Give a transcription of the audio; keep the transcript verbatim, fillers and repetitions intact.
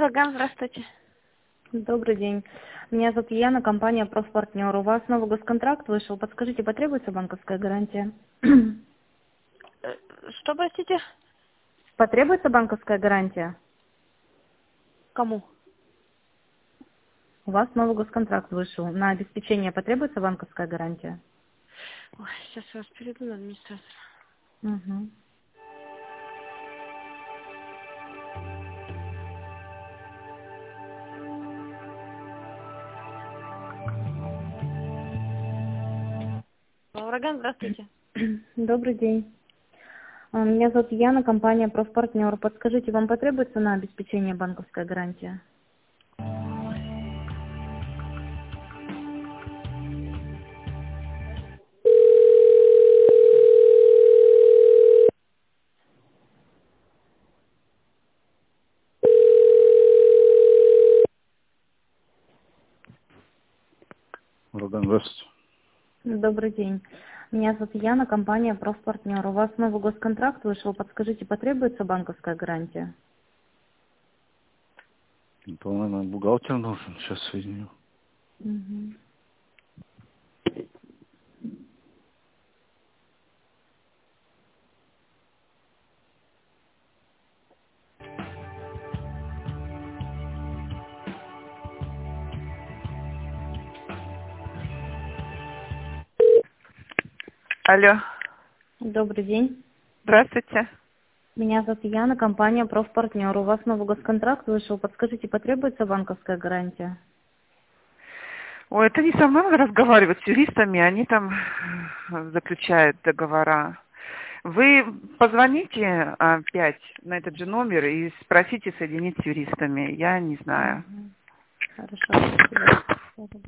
Ураган, здравствуйте. Добрый день. Меня зовут Яна, компания «Профпартнер». У вас новый госконтракт вышел. Подскажите, потребуется банковская гарантия? Э, Что, простите? Потребуется банковская гарантия? Кому? У вас новый госконтракт вышел. На обеспечение потребуется банковская гарантия? Ой, сейчас я вас перейду на администрацию. Угу. Ураган, здравствуйте. Добрый день. А, Меня зовут Яна, компания «Профпартнер». Подскажите, вам потребуется на обеспечение банковская гарантия? Ураган, здравствуйте. Добрый день. Меня зовут Яна, компания «Профпартнер». У вас новый госконтракт вышел. Подскажите, потребуется банковская гарантия? По-моему, бухгалтер нужен. Сейчас соединю. Угу. Алло, Добрый день. здравствуйте. Меня зовут Яна, компания «Профпартнер». У вас новый госконтракт вышел. Подскажите, потребуется банковская гарантия? Ой, это не со мной надо разговаривать, с юристами, они там э, заключают договора. Вы позвоните опять на этот же номер и спросите соединить с юристами, я не знаю. Мгм. Хорошо, спасибо.